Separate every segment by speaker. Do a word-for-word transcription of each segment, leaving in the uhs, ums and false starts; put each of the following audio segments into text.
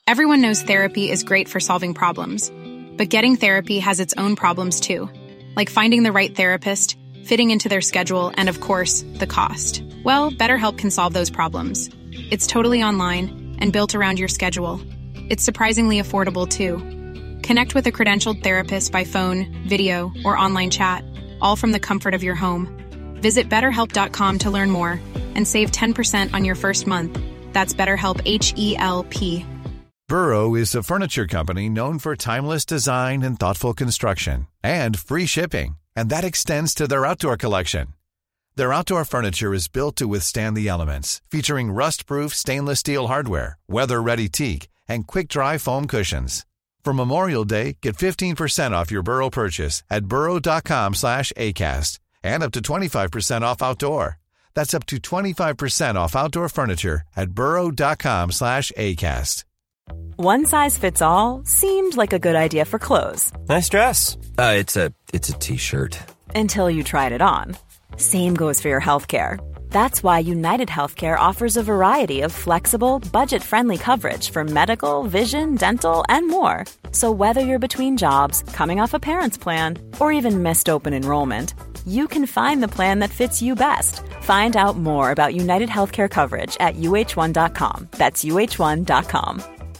Speaker 1: Everyone knows therapy is great for solving problems, but getting therapy has its own problems too, like finding the right therapist, fitting into their schedule, and of course, the cost. Well, BetterHelp can solve those problems. It's totally online and built around your schedule. It's surprisingly affordable too. Connect with a credentialed therapist by phone, video, or online chat, all from the comfort of your home. Visit better help dot com to learn more and save ten percent on your first month. That's BetterHelp, H E L P.
Speaker 2: Burrow is a furniture company known for timeless design and thoughtful construction, and free shipping, and that extends to their outdoor collection. Their outdoor furniture is built to withstand the elements, featuring rust-proof stainless steel hardware, weather-ready teak, and quick-dry foam cushions. For Memorial Day, get fifteen percent off your Burrow purchase at burrow dot com slash acast, and up to twenty-five percent off outdoor. That's up to twenty-five percent off outdoor furniture at burrow dot com slash acast.
Speaker 3: One size fits all seemed like a good idea for clothes.
Speaker 4: Nice dress. Uh, it's a it's a t-shirt.
Speaker 3: Until you tried it on. Same goes for your healthcare. That's why United Healthcare offers a variety of flexible, budget-friendly coverage for medical, vision, dental, and more. So whether you're between jobs, coming off a parent's plan, or even missed open enrollment, you can find the plan that fits you best. Find out more about United Healthcare coverage at u h one dot com. That's u h one dot com.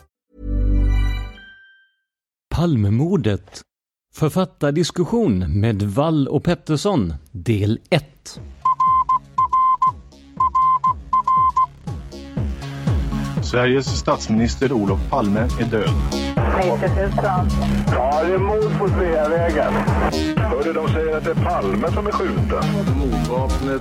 Speaker 5: Palmemordet. Författardiskussion med Wall och Pettersson, del ett.
Speaker 6: Sveriges statsminister Olof Palme är död.
Speaker 7: Ja, det är mord på Sveavägen. Hörde de säger att det är Palme som är skjuten.
Speaker 8: Mordvapnet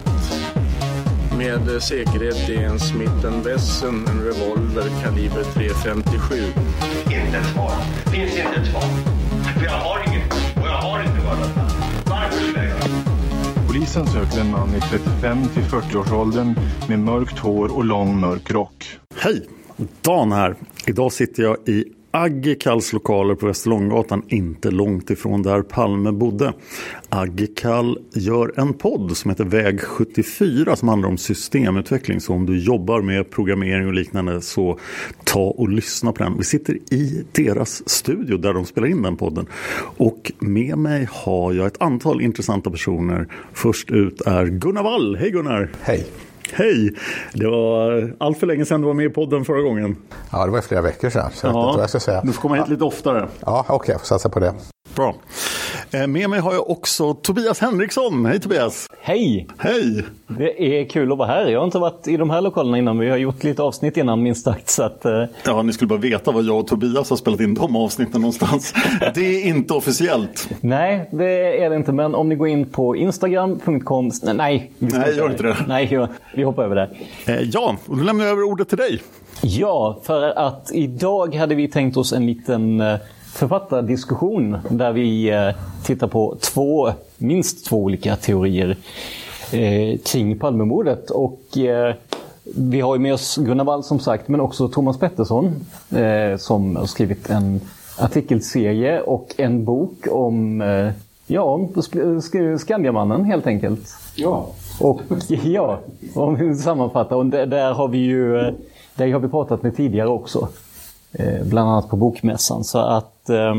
Speaker 8: med säkerhet är en Smith and Wesson, en revolver kaliber tre femtiosju.
Speaker 9: Inte ett svar. Finns inte ett svar. För jag har inget. Och jag har inte varit. Varför det?
Speaker 6: Polisen söker en man i trettiofem till fyrtio-årsåldern med mörkt hår och lång mörk rock.
Speaker 10: Hej, Dan här. Idag sitter jag i Aggikals lokaler på Västerlånggatan, inte långt ifrån där Palme bodde. Aggikal gör en podd som heter Väg sjuttiofyra som handlar om systemutveckling. Så om du jobbar med programmering och liknande så ta och lyssna på den. Vi sitter i deras studio där de spelar in den podden. Och med mig har jag ett antal intressanta personer. Först ut är Gunnar Wall. Hej Gunnar!
Speaker 11: Hej!
Speaker 10: Hej! Det var allt för länge sedan du var med i podden förra gången.
Speaker 11: Ja, det var flera veckor sedan. Så
Speaker 10: ja,
Speaker 11: jag, jag ska säga.
Speaker 10: Du får komma hit lite oftare.
Speaker 11: Ja, okej. Okay, jag får satsa på det.
Speaker 10: Bra. Med mig har jag också Tobias Henriksson. Hej Tobias!
Speaker 12: Hej!
Speaker 10: Hej!
Speaker 12: Det är kul att vara här. Jag har inte varit i de här lokalerna innan. Vi har gjort lite avsnitt innan minst sagt. Så att, uh...
Speaker 10: Ja, ni skulle bara veta vad jag och Tobias har spelat in de avsnitten någonstans. Det är inte officiellt.
Speaker 12: Nej, det är det inte. Men om ni går in på instagram punkt com... Nej, vi
Speaker 10: Nej gör inte det.
Speaker 12: Nej, vi hoppar över det.
Speaker 10: Eh, ja, och då lämnar jag över ordet till dig.
Speaker 12: Ja, för att idag hade vi tänkt oss en liten uh, författardiskussion där vi uh, tittar på två, minst två olika teorier uh, kring Palmemordet. Och uh, vi har ju med oss Gunnar Wall som sagt, men också Thomas Pettersson uh, som har skrivit en artikelserie och en bok om uh, ja, Skandiamannen helt enkelt.
Speaker 8: Ja.
Speaker 12: Och ja, om vi sammanfattar, och där, där har vi ju där har vi pratat med tidigare också. Eh, bland annat på bokmässan. Så att eh...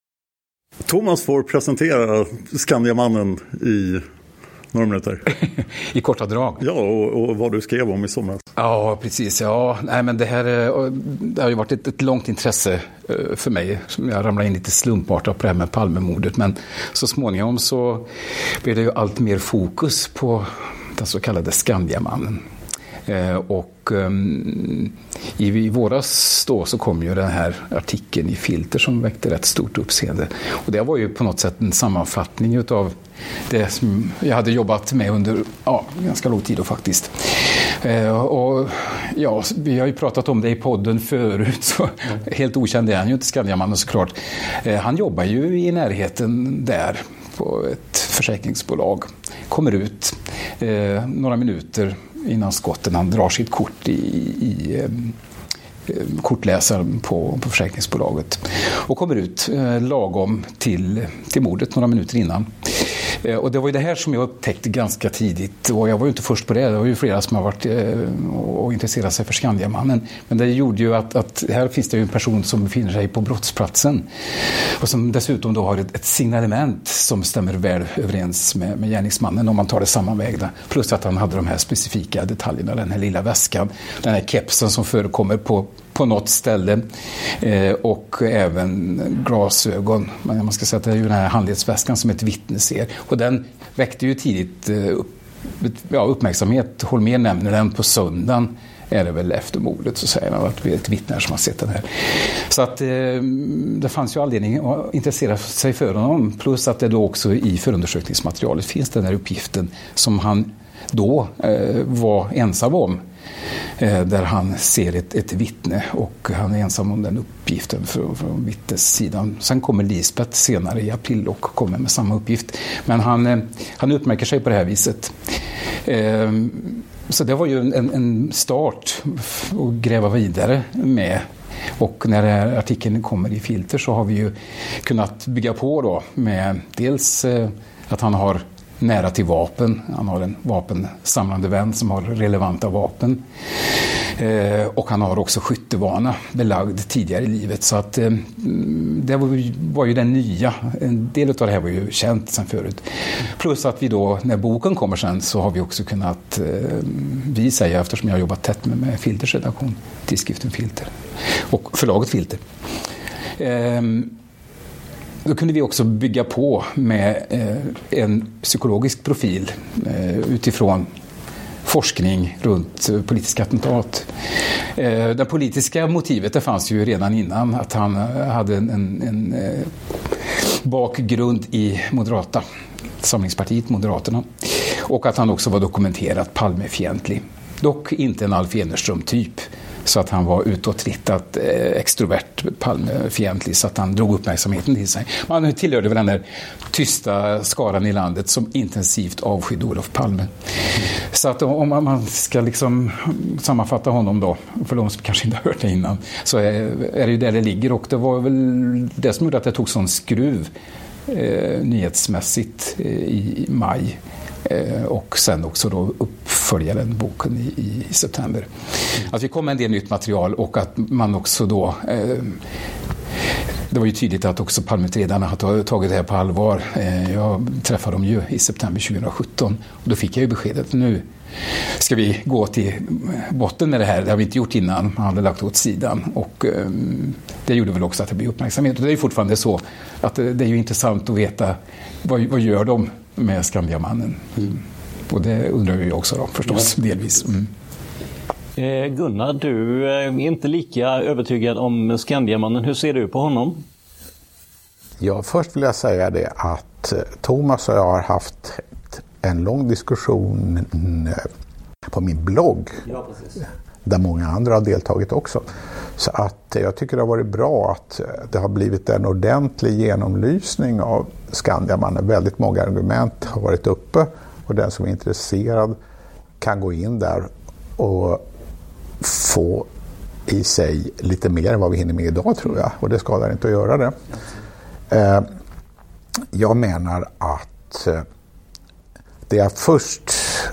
Speaker 10: Thomas får presentera Skandiamannen i några minuter.
Speaker 13: I korta drag.
Speaker 10: Ja, och, och vad du skrev om i somras.
Speaker 13: Ja, precis. Ja, nej, men det här det har ju varit ett, ett långt intresse för mig. Jag ramlade in lite slumpartat på det här med Palmemordet. Men så småningom så blev det ju allt mer fokus på den så kallade Skandiamannen. Eh, och um, i, i våras då så kom ju den här artikeln i Filter som väckte rätt stort uppseende. Och det var ju på något sätt en sammanfattning utav det som jag hade jobbat med under ja, ganska lång tid då faktiskt. Eh, och ja, vi har ju pratat om det i podden förut, så mm. helt okänd är han ju inte, Skandiamannen såklart. Eh, han jobbar ju i närheten där på ett försäkringsbolag. Kommer ut eh, några minuter innan skotten, han drar sitt kort i, i eh, kortläsaren på, på försäkringsbolaget och kommer ut eh, lagom till, till mordet några minuter innan. Och det var ju det här som jag upptäckte ganska tidigt. Och jag var ju inte först på det. Det var ju flera som har varit och intresserat sig för Skandiamannen. Men det gjorde ju att, att här finns det ju en person som befinner sig på brottsplatsen. Och som dessutom då har ett, ett signalement som stämmer väl överens med, med gärningsmannen om man tar det sammanvägda. Plus att han hade de här specifika detaljerna. Den här lilla väskan. Den här kepsen som förekommer på på något ställe eh, och även glasögon. Man ska säga att det är ju den här handledsväskan som ett vittne ser. Och den väckte ju tidigt eh, upp, ja, uppmärksamhet. Holmér nämner den på söndagen. Är det väl efter mordet, så säger man att det är ett vittne som har sett den här. Så att eh, det fanns ju anledning att intressera sig för honom. Plus att det då också i förundersökningsmaterialet finns den här uppgiften som han då eh, var ensam om. Där han ser ett, ett vittne och han är ensam om den uppgiften från, från vittnessidan. Sen kommer Lisbeth senare i april och kommer med samma uppgift. Men han, han utmärker sig på det här viset. Så det var ju en, en start att gräva vidare med. Och när den här artikeln kommer i Filter så har vi ju kunnat bygga på då med dels att han har nära till vapen. Han har en vapensamlande vän som har relevanta vapen. Eh, och han har också skyttevana belagd tidigare i livet. Så att eh, det var ju, var ju den nya. En del av det här var ju känt sedan förut. Plus att vi då, när boken kommer sen, så har vi också kunnat, eh, vi säger, eftersom jag har jobbat tätt med, med Filters redaktion, tidskriften Filter och förlaget Filter. Eh, Då kunde vi också bygga på med eh, en psykologisk profil eh, utifrån forskning runt eh, politiska attentat. Eh, det politiska motivet det fanns ju redan innan, att han hade en, en, en eh, bakgrund i Moderata samlingspartiet, Moderaterna. Och att han också var dokumenterat Palmefientlig. Dock inte en Alf Enerström-typ. Så att han var utåtriktat, eh, extrovert, Palmefientlig, så att han drog uppmärksamheten till sig. Man tillhörde väl den där tysta skaran i landet som intensivt avskydde Olof Palme. Mm. Så att om man ska liksom sammanfatta honom då, för de som kanske inte har hört det innan, så är, är det ju där det ligger. Och det var väl det som gjorde att det tog sån skruv eh, nyhetsmässigt eh, i maj. Och sen också då uppfölja den boken i, i september. Mm. Att vi kom med en del nytt material och att man också då eh, det var ju tydligt att också Palmeutredarna har tagit det här på allvar. Eh, jag träffade dem ju i september tjugohundrasjutton och då fick jag ju beskedet nu ska vi gå till botten med det här. Det har vi inte gjort innan, man hade lagt åt sidan och eh, det gjorde väl också att det blev uppmärksamhet. Och det är ju fortfarande så att det, det är ju intressant att veta vad, vad gör de med Skandiamannen. Mm. Och det undrar vi också då, förstås, ja. delvis. Mm.
Speaker 12: Eh, Gunnar, du är inte lika övertygad om Skandiamannen. Hur ser du på honom?
Speaker 11: Ja, först vill jag säga det att Thomas och jag har haft en lång diskussion på min blogg. Ja, precis. Där många andra har deltagit också. Så att jag tycker det har varit bra att det har blivit en ordentlig genomlysning av Skandiamannen. Väldigt många argument har varit uppe och den som är intresserad kan gå in där och få i sig lite mer än vad vi hinner med idag, tror jag. Och det skadar inte att göra det. Jag menar att det jag först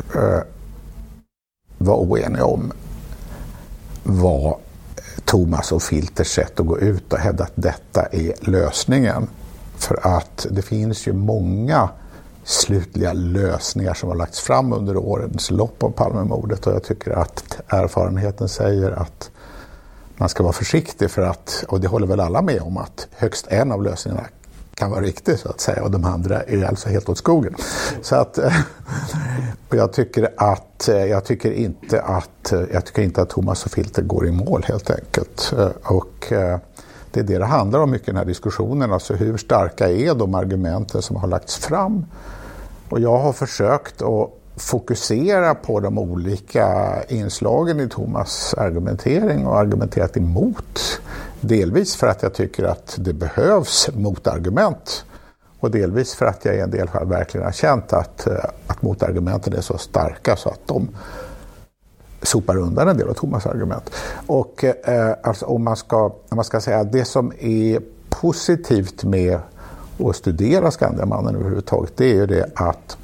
Speaker 11: var oenig om var Thomas och Filters sätt att gå ut och hävda att detta är lösningen. För att det finns ju många slutliga lösningar som har lagts fram under årens lopp av Palmemordet, och jag tycker att erfarenheten säger att man ska vara försiktig, för att, och det håller väl alla med om, att högst en av lösningarna kan vara riktig, så att säga, och de andra är alltså helt åt skogen. Så att och jag tycker att jag tycker inte att jag tycker inte att Thomas och Filter går i mål, helt enkelt. Och det är det det handlar om mycket i den här diskussionen, alltså hur starka är de argumenten som har lagts fram. Och jag har försökt att fokusera på de olika inslagen i Thomas argumentering och argumenterat emot. Delvis för att jag tycker att det behövs motargument, och delvis för att jag i en del fall verkligen har känt att, att motargumenten är så starka så att de sopar undan en del av Thomas argument. Och eh, alltså om man ska, om man ska säga det som är positivt med att studera Skandiamannen överhuvudtaget, det är ju det att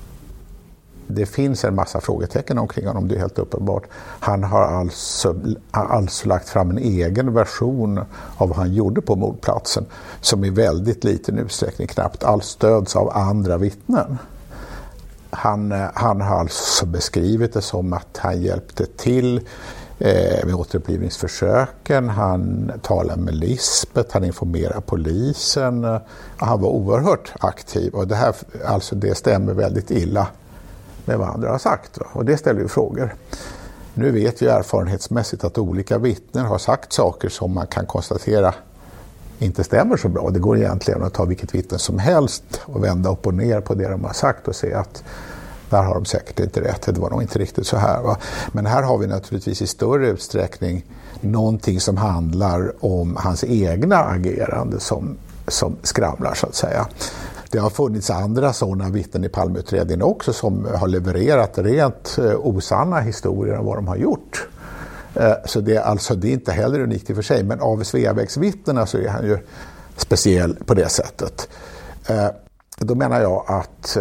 Speaker 11: det finns en massa frågetecken omkring honom, det är helt uppenbart. Han har alltså, alltså lagt fram en egen version av vad han gjorde på mordplatsen som i väldigt liten utsträckning knappt alls stöds av andra vittnen. Han, han har alltså beskrivit det som att han hjälpte till eh, med återupplivningsförsöken, han talade med Lisbeth, han informerade polisen, och han var oerhört aktiv, och det här alltså det stämmer väldigt illa med vad andra har sagt, och det ställer ju frågor. Nu vet vi erfarenhetsmässigt att olika vittnen har sagt saker som man kan konstatera inte stämmer så bra. Det går egentligen att ta vilket vittne som helst och vända upp och ner på det de har sagt och se att där har de säkert inte rätt, det var nog inte riktigt så här. Va? Men här har vi naturligtvis i större utsträckning någonting som handlar om hans egna agerande som, som skramlar så att säga. Det har funnits andra sådana vittnen i Palmeutredningen också som har levererat rent osanna historier om vad de har gjort. Så det är alltså det är inte heller unikt i för sig, men av Sveavägsvittnena så är han ju speciell på det sättet. Då menar jag att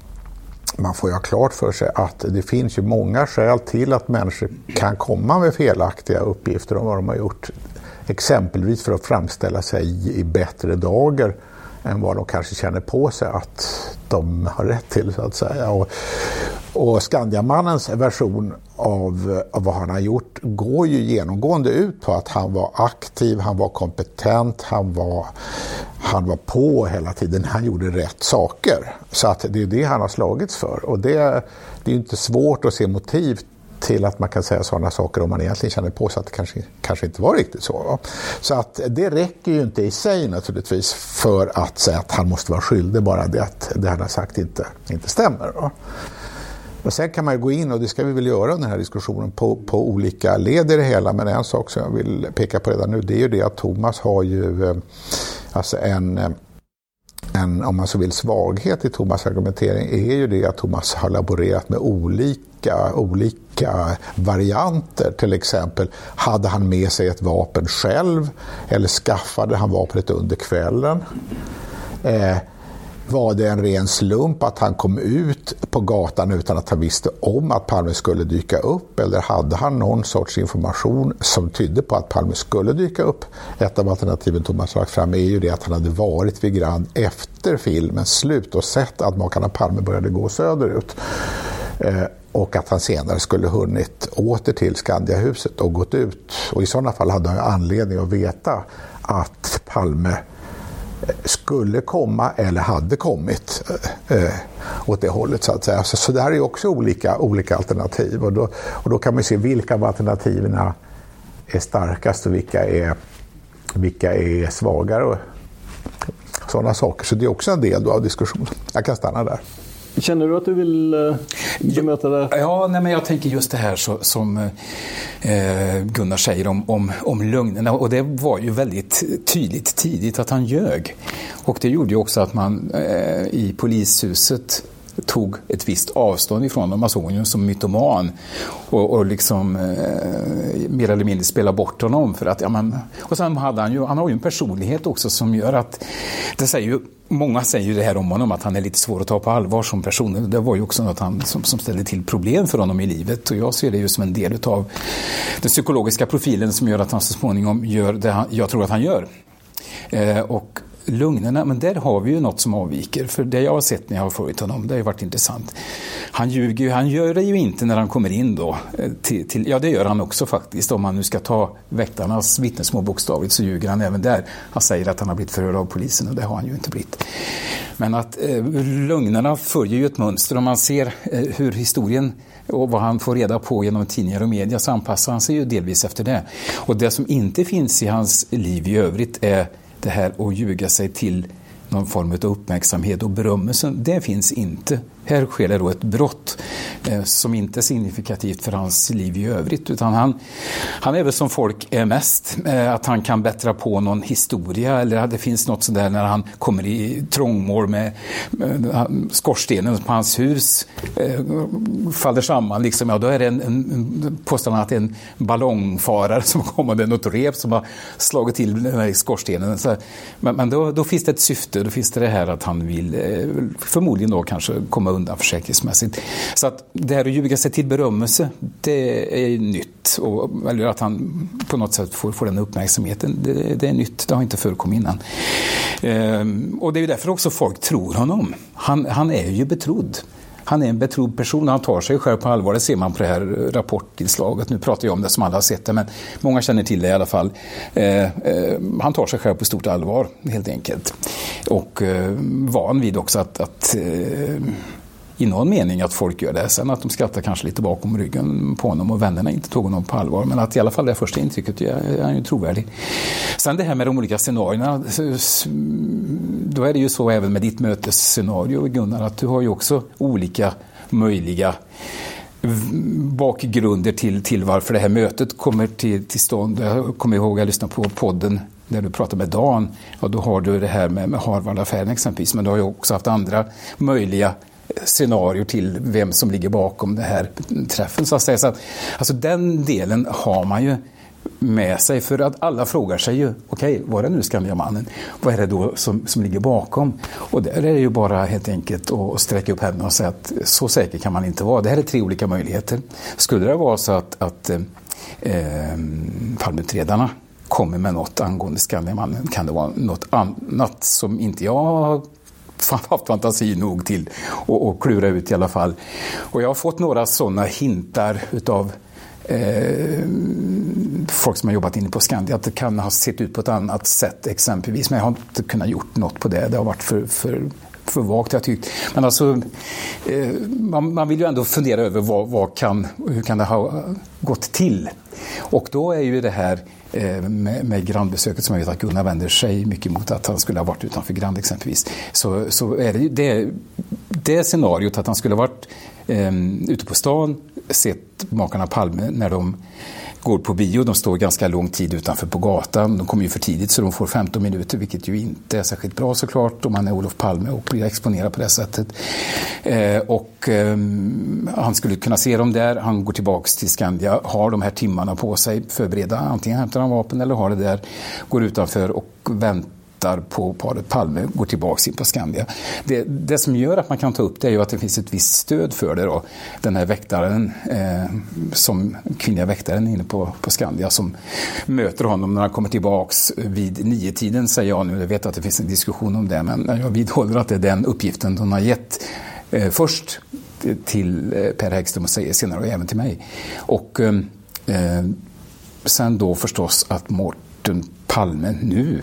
Speaker 11: man får ju ha klart för sig att det finns ju många skäl till att människor kan komma med felaktiga uppgifter om vad de har gjort. Exempelvis för att framställa sig i bättre dagar än vad de kanske känner på sig att de har rätt till så att säga. Och, och Skandiamannens version av, av vad han har gjort går ju genomgående ut på att han var aktiv, han var kompetent, han var, han var på hela tiden, han gjorde rätt saker. Så att det är det han har slagits för. Och det, det är ju inte svårt att se motiv till att man kan säga sådana saker om man egentligen känner på sig att det kanske, kanske inte var riktigt så. Va? Så att det räcker ju inte i sig naturligtvis för att säga att han måste vara skyldig, bara det att det han har sagt inte, inte stämmer. Va? Och sen kan man ju gå in, och det ska vi väl göra under den här diskussionen, på, på olika led i det hela. Men en sak som jag vill peka på redan nu, det är ju det att Thomas har ju alltså en... En, om man så vill, svaghet i Thomas argumentering är ju det att Thomas har laborerat med olika, olika varianter. Till exempel, hade han med sig ett vapen själv eller skaffade han vapnet under kvällen? Eh, var det en ren slump att han kom ut på gatan utan att han visste om att Palme skulle dyka upp? Eller hade han någon sorts information som tydde på att Palme skulle dyka upp? Ett av alternativen Thomas lagt fram är ju det att han hade varit vid Grand efter filmens slut och sett att makarna Palme började gå söderut. Eh, och att han senare skulle hunnit åter till Skandiahuset och gått ut. Och i sådana fall hade han anledning att veta att Palme skulle komma eller hade kommit eh, åt det hållet så att säga. Så, så där är också olika, olika alternativ, och då, och då kan man se vilka av alternativen är starkast och vilka är, vilka är svagare och sådana saker. Så det är också en del då av diskussionen. Jag kan stanna där.
Speaker 12: Känner du att du vill uh, bemöta det?
Speaker 13: Ja, nej, men jag tänker just det här så, som eh, Gunnar säger om, om, om lögnerna. Och det var ju väldigt tydligt tidigt att han ljög. Och det gjorde ju också att man eh, i polishuset tog ett visst avstånd ifrån dem. Man såg honom som mytoman och, och liksom eh, mer eller mindre spela bort honom för att, ja, men, och sen hade han ju, han har ju en personlighet också som gör att, det säger ju, många säger ju det här om honom att han är lite svår att ta på allvar som person. Det var ju också något han, som, som ställde till problem för honom i livet, och jag ser det ju som en del av den psykologiska profilen som gör att han så småningom gör det han, jag tror att han gör. Eh, och lugnerna, men där har vi ju något som avviker, för det jag har sett när jag har följt honom, det har ju varit intressant. Han ljuger, han gör det ju inte när han kommer in då till, till, ja det gör han också faktiskt, om man nu ska ta väktarnas vittnesmål bokstavligt så ljuger han även där. Han säger att han har blivit förhörd av polisen, och det har han ju inte blivit. Men att eh, lögnerna följer ju ett mönster, om man ser eh, hur historien och vad han får reda på genom tidningar och media, så anpassar han sig ju delvis efter det. Och det som inte finns i hans liv i övrigt är det här att ljuga sig till någon form av uppmärksamhet och berömmelse. Det finns inte Här sker det då ett brott eh, som inte är signifikativt för hans liv i övrigt, utan han, han är väl som folk är mest, eh, att han kan bättra på någon historia, eller att det finns något sådär när han kommer i trångmål med, med skorstenen på hans hus eh, faller samman liksom, ja, då är det en, en påstående att det är en ballongfarare som kommer med något rep som har slagit till den här skorstenen. Så, men men då, då finns det ett syfte, då finns det det här att han vill eh, förmodligen då kanske komma undan försäkringsmässigt. Så att det här att ljuga sig till berömmelse, det är nytt. Och, eller att han på något sätt får, får den uppmärksamheten, det, det är nytt. Det har inte förekommit innan. Ehm, och det är ju därför också folk tror honom. Han, han är ju betrodd. Han är en betrodd person, han tar sig själv på allvar. Det ser man på det här rapportinslaget. Nu pratar jag om det som alla har sett det, men många känner till det i alla fall. Eh, eh, han tar sig själv på stort allvar, helt enkelt. Och eh, van vid också att, att eh, i någon mening att folk gör det. Sen att de skrattar kanske lite bakom ryggen på honom och vännerna inte tog honom på allvar. Men att i alla fall det första intrycket är han ju trovärdig. Sen det här med de olika scenarierna, då är det ju så även med ditt mötesscenario, Gunnar, att du har ju också olika möjliga bakgrunder till, till varför det här mötet kommer till, till stånd. Jag kommer ihåg att jag lyssnade på podden där du pratade med Dan, och då har du det här med, med Harvard-affären exempelvis, men du har ju också haft andra möjliga scenarier till vem som ligger bakom det här träffen, så att säga. Så att, alltså den delen har man ju med sig, för att alla frågar sig ju, okej, okay, vad är det nu Skandiamannen? Vad är det då som, som ligger bakom? Och där är det ju bara helt enkelt att sträcka upp händerna och säga att så säker kan man inte vara. Det här är tre olika möjligheter. Skulle det vara så att, att eh, Palmeutredarna kommer med något angående Skandiamannen, kan det vara något annat som inte jag har haft fantasi nog till och, och klura ut i alla fall. Och jag har fått några sådana hintar utav eh, folk som har jobbat inne på Skandia, att det kan ha sett ut på ett annat sätt exempelvis, men jag har inte kunnat gjort något på det. Det har varit för, för, för vagt, jag tyckt. Men alltså eh, man, man vill ju ändå fundera över vad, vad kan, hur kan det ha gått till? Och då är ju det här Med, med grannbesöket, som jag vet att Gunnar vänder sig mycket mot, att han skulle ha varit utanför Grand exempelvis, så, så är det ju det, det scenariot att han skulle ha varit eh, ute på stan, sett makarna Palme när de går på bio. De står ganska lång tid utanför på gatan. De kommer ju för tidigt så de får femton minuter, vilket ju inte är särskilt bra såklart om man är Olof Palme och blir exponerad på det sättet. Eh, och eh, han skulle kunna se dem där. Han går tillbaks till Skandia, har de här timmarna på sig, förbereda, antingen hämtar han vapen eller har det där, går utanför och väntar på paret Palme, går tillbaka in på Skandia. Det, det som gör att man kan ta upp det är ju att det finns ett visst stöd för det då. Den här väktaren, eh, som kvinnliga väktaren inne på, på Skandia, som möter honom när han kommer tillbaks vid nio tiden, säger jag nu. Jag vet att det finns en diskussion om det, men jag vidhåller att det är den uppgiften de har gett eh, först till eh, Per Häggström och säger senare och även till mig. Och eh, sen då förstås att Mårten Palme nu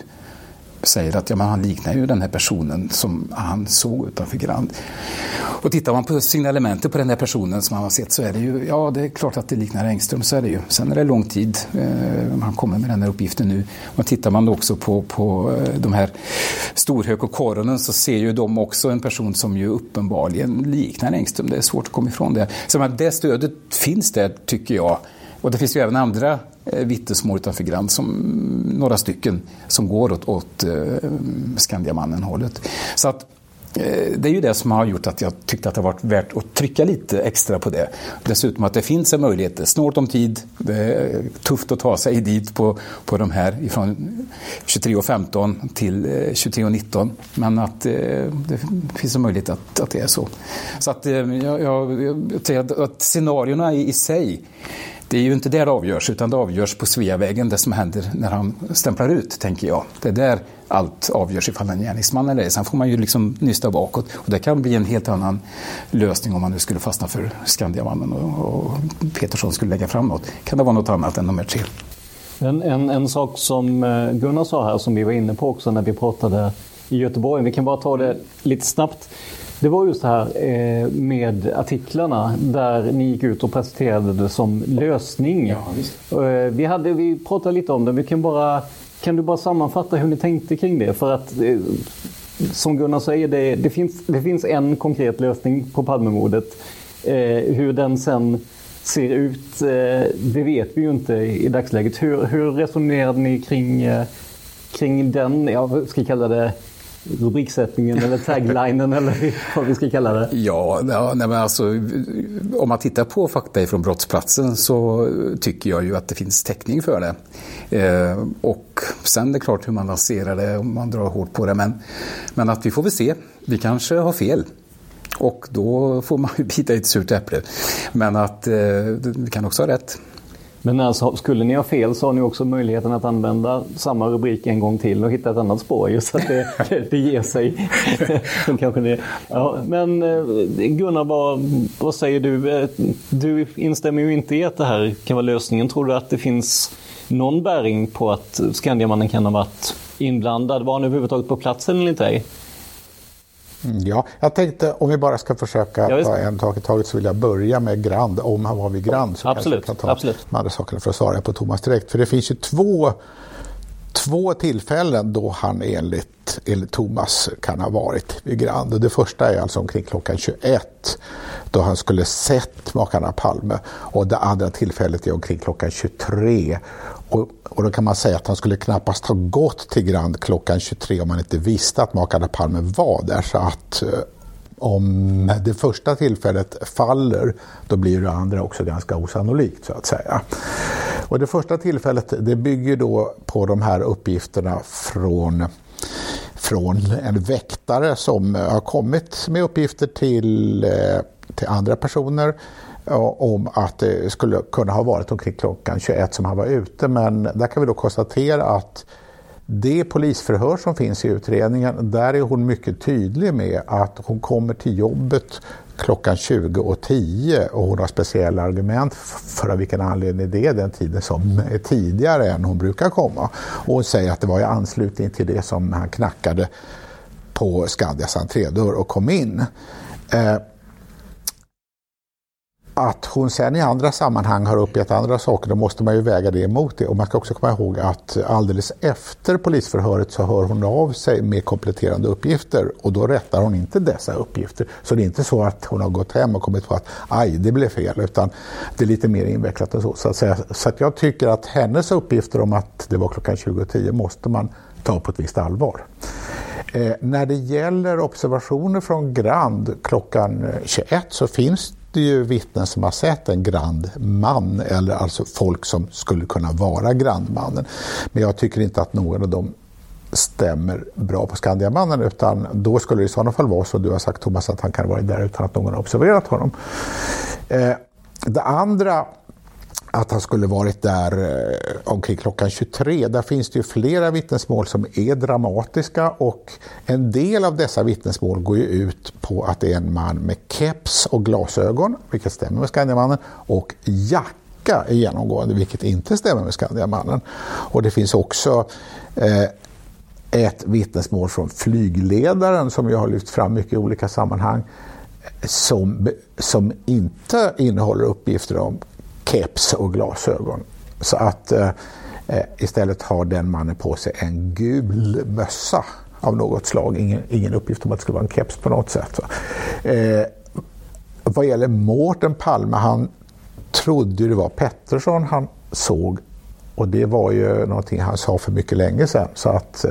Speaker 13: säger att ja, men han liknar ju den här personen som han såg utanför Grand. Och tittar man på signalementet på den här personen som han har sett, så är det ju, ja, det är klart att det liknar Engström, så är det ju. Sen är det lång tid eh, han kommer med den här uppgiften nu. Och tittar man också på, på eh, de här Storhök och Koronen, så ser ju de också en person som ju uppenbarligen liknar Engström. Det är svårt att komma ifrån det. Så men det stödet finns där, tycker jag. Och det finns ju även andra eh, vittnesmål utanför Grand, som några stycken som går åt, åt eh, Skandiamannen-hållet. Så att eh, det är ju det som har gjort att jag tyckte att det har varit värt att trycka lite extra på det. Dessutom att det finns en möjlighet, snart om tid, det är tufft att ta sig dit på, på de här ifrån tjugotre och femton till eh, tjugotre och nitton, men att eh, det finns en möjlighet att, att det är så. Så att eh, jag, jag, jag säger att, att scenarierna i, i sig, det är ju inte där det avgörs, utan det avgörs på Sveavägen, det som händer när han stämplar ut, tänker jag. Det är där allt avgörs, ifall han är gärningsman eller det. Sen får man ju liksom nysta bakåt. Och det kan bli en helt annan lösning om man nu skulle fastna för Skandiamannen och, och Petersson skulle lägga fram något. Kan det vara något annat än de här tre?
Speaker 12: En, en, en sak som Gunnar sa här, som vi var inne på också när vi pratade i Göteborg, vi kan bara ta det lite snabbt. Det var just det här eh, med artiklarna där ni gick ut och presenterade det som lösning. Ja, eh, vi, hade, vi pratade lite om det. Vi kan, bara, kan du bara sammanfatta hur ni tänkte kring det? För att eh, som Gunnar säger, det, det, finns, det finns en konkret lösning på Palmemordet. Eh, hur den sen ser ut, eh, det vet vi ju inte i dagsläget. Hur, hur resonerade ni kring, eh, kring den, ja, vad ska jag kalla det, rubriksättningen eller taglinen eller vad vi ska kalla det?
Speaker 13: Ja, ja nej, men alltså, om man tittar på fakta från brottsplatsen så tycker jag ju att det finns täckning för det. Eh, och sen är det klart hur man lanserar det, om man drar hårt på det. Men, men att vi får väl se, vi kanske har fel. Och då får man ju bita i ett surt äpple. Men att eh, vi kan också ha rätt.
Speaker 12: Men alltså, skulle ni ha fel så har ni också möjligheten att använda samma rubrik en gång till och hitta ett annat spår. Just att det, det ger sig. Kanske det. Ja, men Gunnar, vad, vad säger du? Du instämmer ju inte i att det här kan vara lösningen. Tror du att det finns någon bäring på att Skandiamannen kan ha varit inblandad? Var han överhuvudtaget på platsen eller inte?
Speaker 11: Ja, jag tänkte om vi bara ska försöka
Speaker 12: ja,
Speaker 11: ta en tag i taget så vill jag börja med Grand. Om han var vid Grand så
Speaker 12: absolut,
Speaker 11: kanske jag kan ta
Speaker 12: absolut.
Speaker 11: de andra sakerna för att svara på Thomas direkt. För det finns ju två, två tillfällen då han enligt, enligt Thomas kan ha varit vid Grand. Och det första är alltså omkring klockan tjugoett då han skulle sett makarna Palme. Och det andra tillfället är omkring klockan tjugotre. Och, och då kan man säga att han skulle knappast ha gått till Grand klockan tjugotre om han inte visste att makarna Palme var där. Så att eh, om det första tillfället faller då blir det andra också ganska osannolikt så att säga. Och det första tillfället det bygger då på de här uppgifterna från, från en väktare som har kommit med uppgifter till, eh, till andra personer om att det skulle kunna ha varit omkring klockan tjugoett som han var ute. Men där kan vi då konstatera att det polisförhör som finns i utredningen, där är hon mycket tydlig med att hon kommer till jobbet klockan tjugo och tio och hon har speciella argument för av vilken anledning det är den tiden som är tidigare än hon brukar komma. Och hon säger att det var i anslutning till det som han knackade på Skandias entrédörr och kom in. Eh, Att hon sen i andra sammanhang har uppgett andra saker, då måste man ju väga det emot det. Och man ska också komma ihåg att alldeles efter polisförhöret så hör hon av sig med kompletterande uppgifter. Och då rättar hon inte dessa uppgifter. Så det är inte så att hon har gått hem och kommit på att aj, det blev fel. Utan det är lite mer invecklat än så. Så att, säga. Så att jag tycker att hennes uppgifter om att det var klockan tjugo och tio måste man ta på ett visst allvar. Eh, när det gäller observationer från Grand klockan tjugoett så finns det är ju vittnen som har sett en grandman eller alltså folk som skulle kunna vara grandmannen. Men jag tycker inte att någon av dem stämmer bra på Skandiamannen utan då skulle det i sådana fall vara så du har sagt Thomas att han kan vara där utan att någon har observerat honom. Eh, det andra att han skulle varit där eh, omkring klockan tjugotre. Där finns det ju flera vittnesmål som är dramatiska och en del av dessa vittnesmål går ju ut på att det är en man med keps och glasögon, vilket stämmer med Skandiamannen, och jacka är genomgående, vilket inte stämmer med Skandiamannen. Och det finns också eh, ett vittnesmål från flygledaren som jag har lyft fram mycket i olika sammanhang som, som inte innehåller uppgifter om keps och glasögon. Så att eh, istället har den mannen på sig en gul mössa av något slag. Ingen, ingen uppgift om att det skulle vara en keps på något sätt. Eh, vad gäller Mårten Palme, han trodde det var Pettersson han såg. Och det var ju någonting han sa för mycket länge sedan. Så att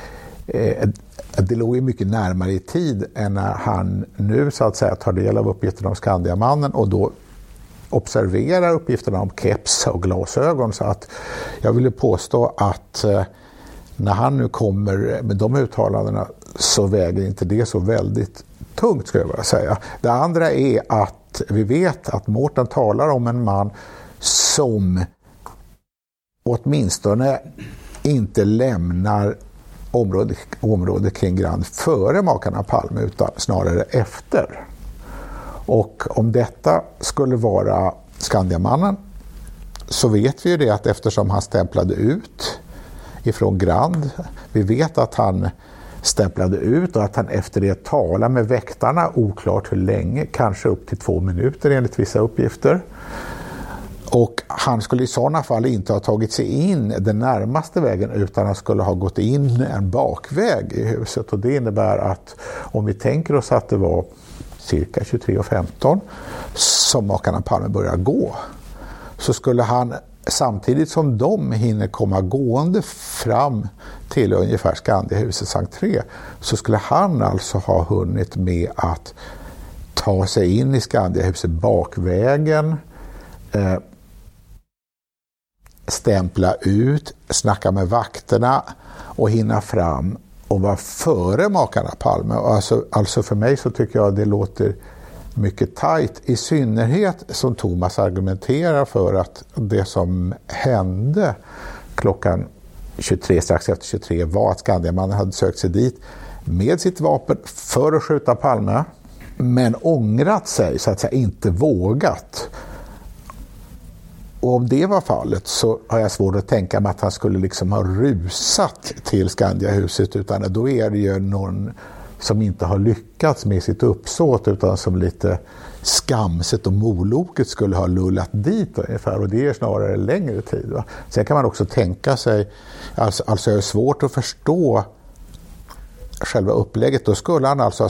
Speaker 11: eh, det låg ju mycket närmare i tid än när han nu så att säga tar del av uppgifterna om Skandiamannen och då observera uppgifterna om keps och glasögon. Så att jag vill påstå att eh, när han nu kommer med de uttalandena så väger inte det så väldigt tungt, ska jag bara säga. Det andra är att vi vet att Mårten talar om en man som åtminstone inte lämnar området, området kring Grand före makarna Palme utan snarare efter. Och om detta skulle vara Skandiamannen så vet vi ju det att eftersom han stämplade ut ifrån Grand, vi vet att han stämplade ut och att han efter det talar med väktarna, oklart hur länge, kanske upp till två minuter enligt vissa uppgifter. Och han skulle i sådana fall inte ha tagit sig in den närmaste vägen utan han skulle ha gått in en bakväg i huset. Och det innebär att om vi tänker oss att det var cirka tjugotre och femton som makarna Palme börjar gå, så skulle han samtidigt som de hinner komma gående fram till ungefär Skandiahusets entré, så skulle han alltså ha hunnit med att ta sig in i Skandiahuset bakvägen, eh, stämpla ut, snacka med vakterna och hinna fram och vara före makarna Palme. Alltså, alltså för mig så tycker jag det låter mycket tajt, i synnerhet som Thomas argumenterar för att det som hände klockan tjugotre, strax efter tjugotre, var att Skandiamannen hade sökt sig dit med sitt vapen för att skjuta Palme, men ångrat sig, så att säga inte vågat. Och om det var fallet så har jag svårt att tänka mig att han skulle liksom ha rusat till Skandiahuset, utan då är det ju någon som inte har lyckats med sitt uppsåt utan som lite skamset och moloket skulle ha lullat dit ungefär, och det är snarare längre tid. Va? Sen kan man också tänka sig, alltså, alltså är det svårt att förstå själva upplägget, då skulle han alltså...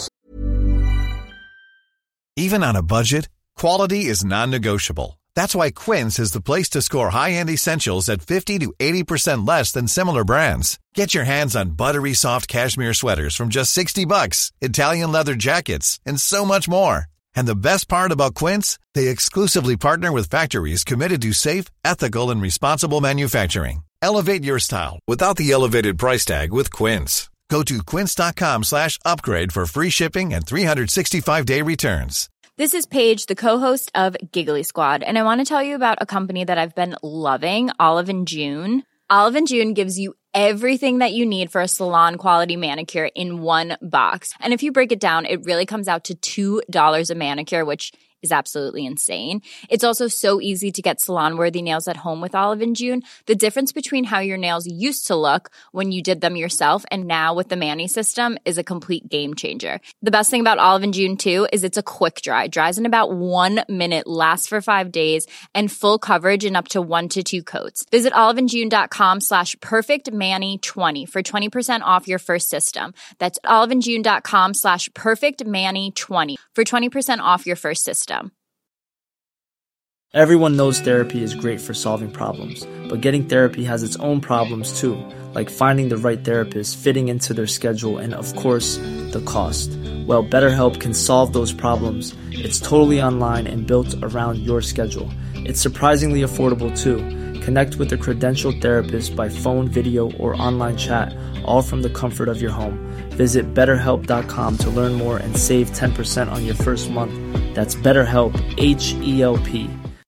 Speaker 2: Even on a budget, quality is non-negotiable. That's why Quince is the place to score high-end essentials at fifty to eighty percent less than similar brands. Get your hands on buttery soft cashmere sweaters from just sixty bucks, Italian leather jackets, and so much more. And the best part about Quince, they exclusively partner with factories committed to safe, ethical, and responsible manufacturing. Elevate your style without the elevated price tag with Quince. Go to quince.com slash upgrade for free shipping and three sixty-five day returns.
Speaker 14: This is Paige, the co-host of Giggly Squad, and I want to tell you about a company that I've been loving, Olive and June. Olive and June gives you everything that you need for a salon-quality manicure in one box. And if you break it down, it really comes out to two dollars a manicure, which is absolutely insane. It's also so easy to get salon-worthy nails at home with Olive and June. The difference between how your nails used to look when you did them yourself and now with the Mani system is a complete game changer. The best thing about Olive and June, too, is it's a quick dry. Dries in about one minute, lasts for five days, and full coverage in up to one to two coats. Visit oliveandjune.com slash perfectmani20 for twenty percent off your first system. That's oliveandjune.com slash perfectmani20 for twenty percent off your first system.
Speaker 15: Everyone knows therapy is great for solving problems, but getting therapy has its own problems too, like finding the right therapist, fitting into their schedule, and of course, the cost. Well, BetterHelp can solve those problems. It's totally online and built around your schedule. It's surprisingly affordable too. Connect with a credentialed therapist by phone, video, or online chat, all from the comfort of your home. Visit better help dot com to learn more and save ten percent on your first month. That's BetterHelp, H E L P.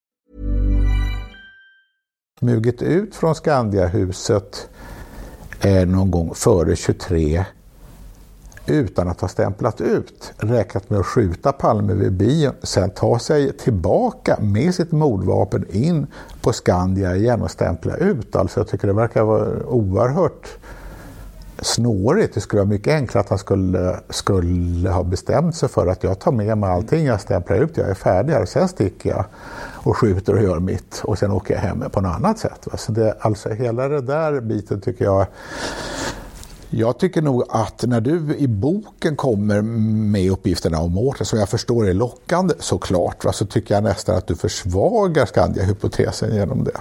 Speaker 11: Smugit ut från Skandiahuset eh, någon gång före tjugotre utan att ha stämplat ut, räknat med att skjuta Palme vid bion, sen ta sig tillbaka med sitt mordvapen in på Skandia igen och stämpla ut. Alltså jag tycker det verkar vara oerhört snårigt. Det skulle vara mycket enklare att han skulle, skulle ha bestämt sig för att jag tar med mig allting, jag stämplar ut, jag är färdig och sen sticker jag och skjuter och gör mitt och sen åker jag hem på något annat sätt. Så det, alltså hela det där biten tycker jag, jag tycker nog att när du i boken kommer med uppgifterna om Mårten, som jag förstår är lockande såklart, va, så tycker jag nästan att du försvagar Skandia-hypotesen genom det.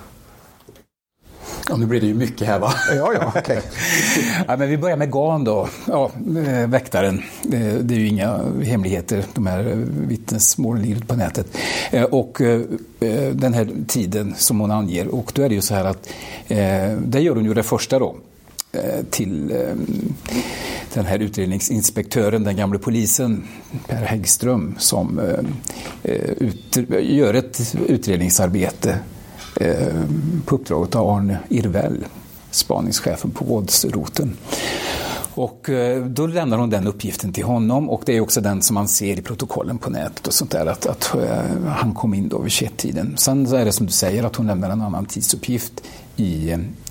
Speaker 13: Ja, nu blir det ju mycket här, va?
Speaker 11: Ja, ja, okej. Okay.
Speaker 13: Ja, men vi börjar med Gan då. Ja, väktaren. Det är ju inga hemligheter, de här vittnesmålen på nätet. Och den här tiden som hon anger. Och då är det ju så här att där gör hon ju det första då till den här utredningsinspektören, den gamla polisen Per Häggström, som ut, gör ett utredningsarbete på uppdraget av Arne Irvell, spaningschefen på våldsroten. Och då lämnar hon den uppgiften till honom, och det är också den som man ser i protokollen på nätet och sånt där, att, att han kom in då vid tjugoett-tiden. Sen är det som du säger att hon lämnar en annan tidsuppgift i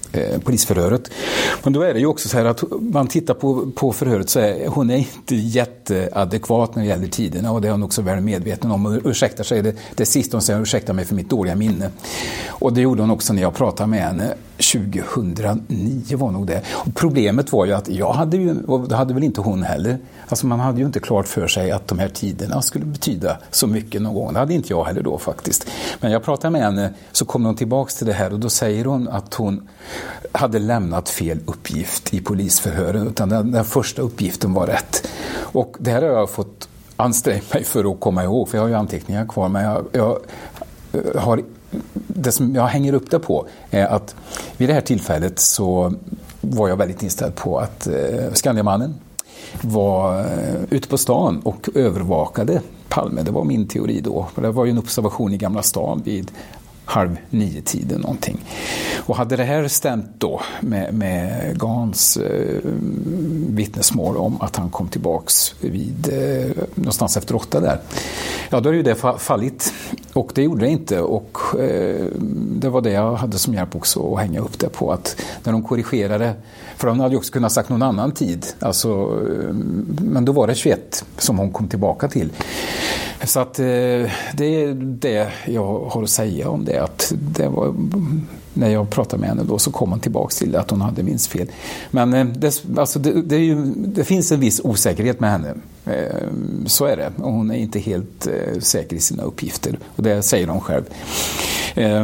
Speaker 13: eh, polisförhöret. Men då är det ju också så här att man tittar på, på förhöret så är hon är inte jätteadekvat när det gäller tiderna, och det är hon också väl medveten om. Och ursäktar sig, det, det sista hon säger, ursäkta mig för mitt dåliga minne. Och det gjorde hon också när jag pratade med henne tjugohundranio var nog det. Och problemet var ju att jag hade ju, och det hade väl inte hon heller, alltså man hade ju inte klart för sig att de här tiderna skulle betyda så mycket någon gång. Det hade inte jag heller då faktiskt. Men jag pratade med henne, så kom hon tillbaks till det här, och då säger hon att hon hade lämnat fel uppgift i polisförhören, utan den, den första uppgiften var rätt. Och det här har jag fått anstränga mig för att komma ihåg, för jag har ju anteckningar kvar, men jag, jag har det som jag hänger upp det på är att vid det här tillfället så var jag väldigt inställd på att eh, Skandiamannen var eh, ute på stan och övervakade Palme. Det var min teori då. Det var ju en observation i Gamla stan vid halv nio tiden någonting. Och hade det här stämt då med, med Gans eh, vittnesmål om att han kom tillbaks vid eh, någonstans efter åtta där, ja då är ju det fallit. Och det gjorde det inte, och eh, det var det jag hade som hjälp också att hänga upp det på, att när de korrigerade, för de hade ju också kunnat sagt någon annan tid, alltså, eh, men då var det tjugoett som hon kom tillbaka till. Så att eh, det är det jag har att säga om det, att det var, när jag pratade med henne då så kom hon tillbaka till att hon hade minst fel. Men eh, det, alltså det, det, är ju, det finns en viss osäkerhet med henne, eh, så är det, och hon är inte helt eh, säker i sina uppgifter, och det säger hon själv. Eh,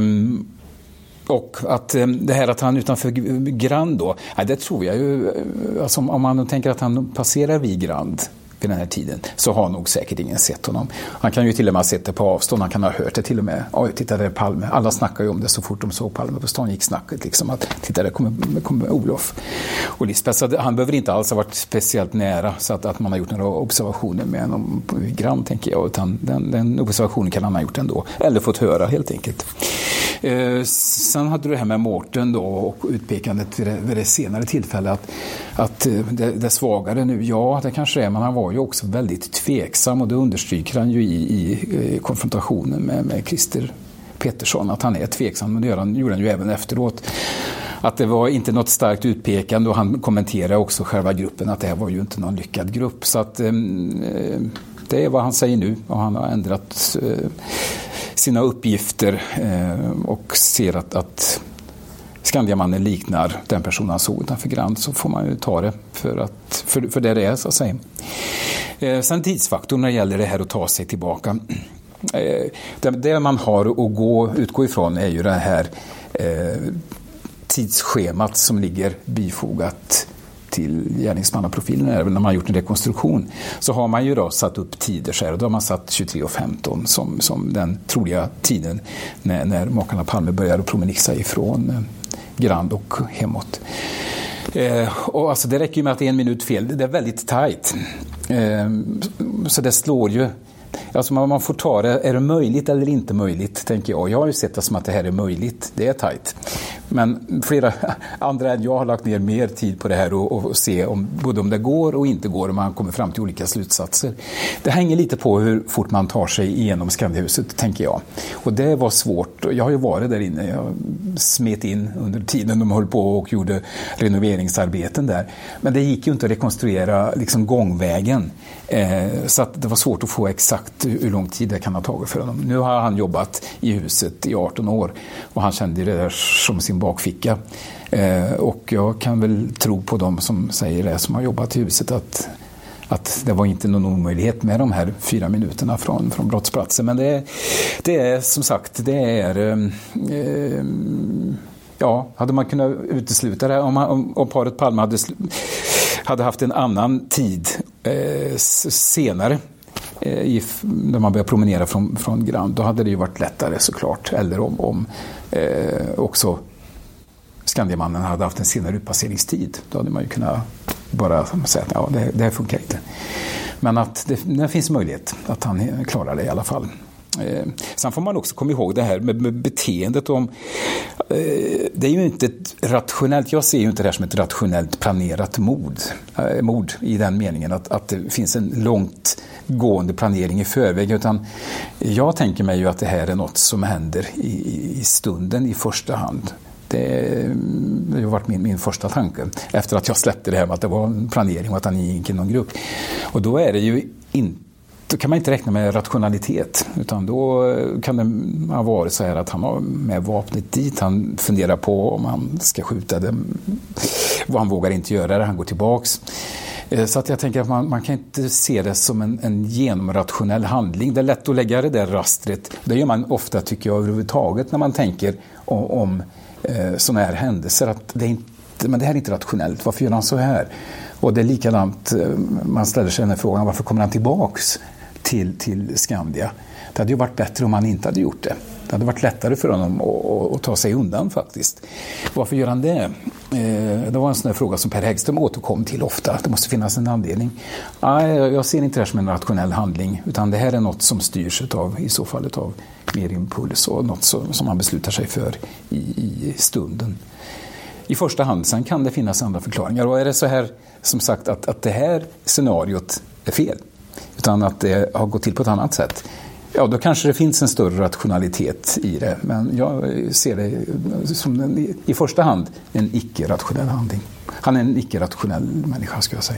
Speaker 13: Och att det här att han utanför Grand då, det tror jag ju, alltså om man tänker att han passerar vid Grand vid den här tiden, så har nog säkert ingen sett honom. Han kan ju till och med ha sett det på avstånd, han kan ha hört det till och med. Oj, titta där är Palme. Alla snackar ju om det så fort de såg Palme på stan, gick snacket liksom att titta där kommer, kommer Olof och Lisbeth. Så han behöver inte alls ha varit speciellt nära så att, att man har gjort några observationer med honom på Grand, tänker jag, utan den, den observationen kan han ha gjort ändå, eller fått höra helt enkelt. Eh, sen hade du det här med Mårten då och utpekandet vid det, vid det senare tillfälle att, att det, det svagare nu, ja det kanske är, men han var ju också väldigt tveksam, och det understryker han ju i, i konfrontationen med, med Christer Pettersson, att han är tveksam, men det gör han, gjorde han ju även efteråt. Att det var inte något starkt utpekande, och han kommenterar också själva gruppen att det här var ju inte någon lyckad grupp, så att eh, det är vad han säger nu, och han har ändrat eh, sina uppgifter eh, och ser att, att Skandiamannen liknar den person han såg utanför Grand, så får man ju ta det för, att, för, för det det är, så att säga. Eh, sen tidsfaktorn när det gäller det här att ta sig tillbaka. Eh, det, det man har att gå, utgå ifrån är ju det här eh, tidsschemat som ligger bifogat till gärningsmannaprofilen. Även när man har gjort en rekonstruktion så har man ju då satt upp tider så här, och då har man satt tjugotre och femton som, som den troliga tiden när, när makarna Palme började promenixa ifrån Grand och hemåt. Eh, och alltså det räcker ju med att det är en minut fel. Det är väldigt tajt. Eh, så det slår ju. Alltså man, man får ta det, är det möjligt eller inte möjligt, tänker jag. Jag har ju sett det som att det här är möjligt. Det är tajt. Men flera andra än jag har lagt ner mer tid på det här och, och se om, både om det går och inte går, om man kommer fram till olika slutsatser. Det hänger lite på hur fort man tar sig igenom Skandiahuset, tänker jag. Och det var svårt. Jag har ju varit där inne. Jag smet in under tiden de höll på och gjorde renoveringsarbeten där. Men det gick ju inte att rekonstruera liksom gångvägen. Eh, så att det var svårt att få exakt hur lång tid det kan ha tagit för honom. Nu har han jobbat i huset i arton år och han kände det där som sin bakficka. Eh, och jag kan väl tro på dem som säger det, som har jobbat i huset, att, att det var inte någon omöjlighet med de här fyra minuterna från, från brottsplatsen. Men det, det är som sagt, det är eh, ja, hade man kunnat utesluta det om, om, om paret Palme hade, hade haft en annan tid eh, senare eh, i, när man började promenera från, från Grand, då hade det ju varit lättare såklart. Eller om, om eh, också Skandiamannen hade haft en senare utpasseringstid, då hade man ju kunnat bara säga att ja, det, det här funkar inte. Men att det, det finns möjlighet att han klarar det i alla fall. Eh, sen får man också komma ihåg det här med, med beteendet om, eh, det är ju inte ett rationellt, jag ser ju inte det här som ett rationellt planerat mord, eh, mord i den meningen att, att det finns en långt gående planering i förväg, utan jag tänker mig ju att det här är något som händer i, i stunden i första hand. Det, det har varit min, min första tanke efter att jag släppte det här med att det var en planering och att han gick i någon grupp. Och då är det ju inte Då kan man inte räkna med rationalitet, utan då kan det ha varit så här att han har med vapnet dit, han funderar på om han ska skjuta det, vad han vågar inte göra det, han går tillbaks. Så att jag tänker att man, man kan inte se det som en, en genomrationell handling. Det är lätt att lägga det där rastret. Det gör man ofta, tycker jag, överhuvudtaget när man tänker om, om eh, sådana här händelser. Att det är inte, men det här är inte rationellt, varför gör han så här? Och det är likadant, man ställer sig den här frågan, varför kommer han tillbaks till, till Skandia? Det hade ju varit bättre om han inte hade gjort det. Det hade varit lättare för honom att, att ta sig undan faktiskt. Varför gör han det? Det var en sån här fråga som Per Häggström återkom till ofta. Det måste finnas en anledning. Nej, jag ser inte det här som en rationell handling, utan det här är något som styrs av, i så fall av mer impuls och något som, som man beslutar sig för i, i stunden. I första hand, sen kan det finnas andra förklaringar. Och är det så här, som sagt, att, att det här scenariot är fel, utan att det har gått till på ett annat sätt, ja, då kanske det finns en större rationalitet i det. Men jag ser det som en, i första hand en icke-rationell handling. Han är en icke-rationell människa, ska jag säga.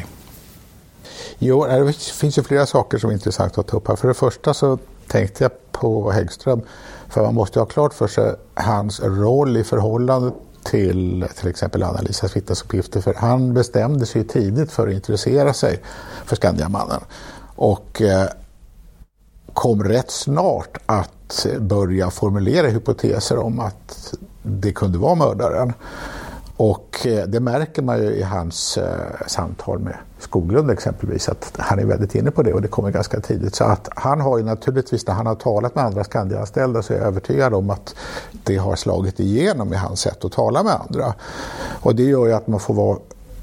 Speaker 11: Jo, det finns ju flera saker som är intressant att ta upp här. För det första så tänkte jag på Häggström, för man måste ha klart för sig hans roll i förhållande till till exempel Anna-Lisas vittnesuppgifter, för han bestämde sig tidigt för att intressera sig för Skandiamannen och eh, kom rätt snart att börja formulera hypoteser om att det kunde vara mördaren. Och eh, det märker man ju i hans eh, samtal med Skoglund exempelvis, att han är väldigt inne på det, och det kommer ganska tidigt. Så att han har ju naturligtvis, när han har talat med andra Skandianställda, så är jag övertygad om att det har slagit igenom i hans sätt att tala med andra. Och det gör ju att man får vara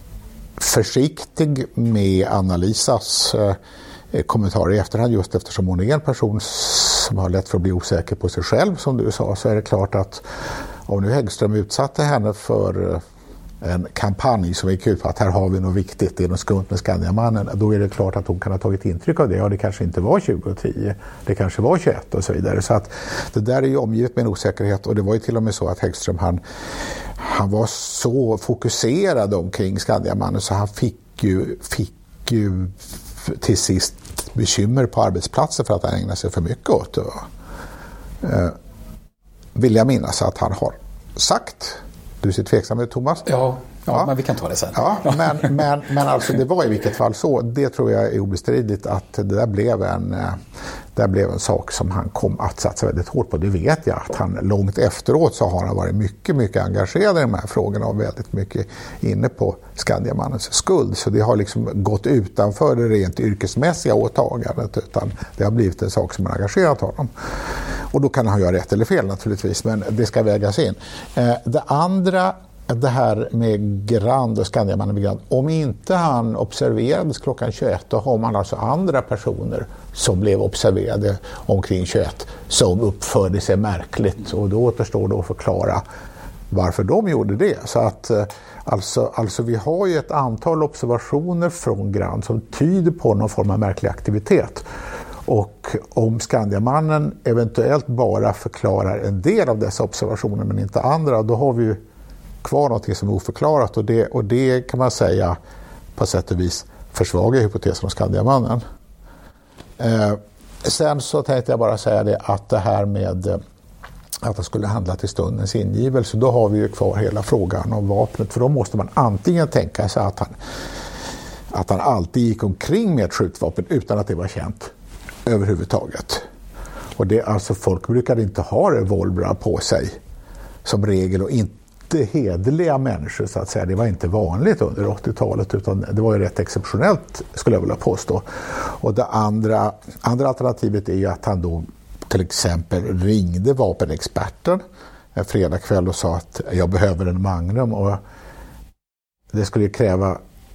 Speaker 11: försiktig med Anna-Lisas eh, kommentarer i efterhand, just eftersom hon är en person som har lätt för att bli osäker på sig själv, som du sa. Så är det klart att om nu Häggström utsatte henne för en kampanj som gick ut på att här har vi något viktigt, det är något skumt med Skandiamannen, då är det klart att hon kan ha tagit intryck av det. Ja, det kanske inte var tjugo tio, det kanske var tjugoett och så vidare. Så att det där är ju omgivet med en osäkerhet, och det var ju till och med så att Häggström, han, han var så fokuserad omkring Skandiamannen så han fick ju, fick ju till sist bekymmer på arbetsplatser för att han ägnar sig för mycket åt det. Eh, vill jag minnas att han har sagt. Du ser tveksam ut, Thomas?
Speaker 13: Ja, ja, ja, men vi kan ta det sen.
Speaker 11: Ja, men, men, men alltså det var i vilket fall så. Det tror jag är obestridligt att det där blev en, det där blev en sak som han kom att satsa väldigt hårt på. Det vet jag att han långt efteråt så har han varit mycket, mycket engagerad i de här frågorna och väldigt mycket inne på Skandiamannens skuld. Så det har liksom gått utanför det rent yrkesmässiga åtagandet, utan det har blivit en sak som har engagerat honom. Och då kan han göra rätt eller fel naturligtvis, men det ska vägas in. Det andra, det här med Grand och Skandiamannen med Grand, om inte han observerades klockan tjugoett, då har man alltså andra personer som blev observerade omkring tjugoett som uppförde sig märkligt, och då återstår då att förklara varför de gjorde det. Så att alltså, alltså vi har ju ett antal observationer från Grand som tyder på någon form av märklig aktivitet. Och om Skandiamannen eventuellt bara förklarar en del av dessa observationer men inte andra, då har vi ju kvar något som är oförklarat, och det, och det kan man säga på sätt och vis försvagar hypotesen om Skandiamannen. Eh, sen så tänkte jag bara säga det att det här med att det skulle handla till stundens ingivelse, då har vi ju kvar hela frågan om vapnet, för då måste man antingen tänka sig att han, att han alltid gick omkring med ett skjutvapen utan att det var känt överhuvudtaget. Och det, alltså folk brukade inte ha revolvrar på sig som regel, och inte hederliga människor så att säga. Det var inte vanligt under åttiotalet, utan det var ju rätt exceptionellt, skulle jag vilja påstå. Och det andra, andra alternativet är ju att han då till exempel ringde vapenexperten en fredagkväll och sa att jag behöver en Magnum, och det skulle kräva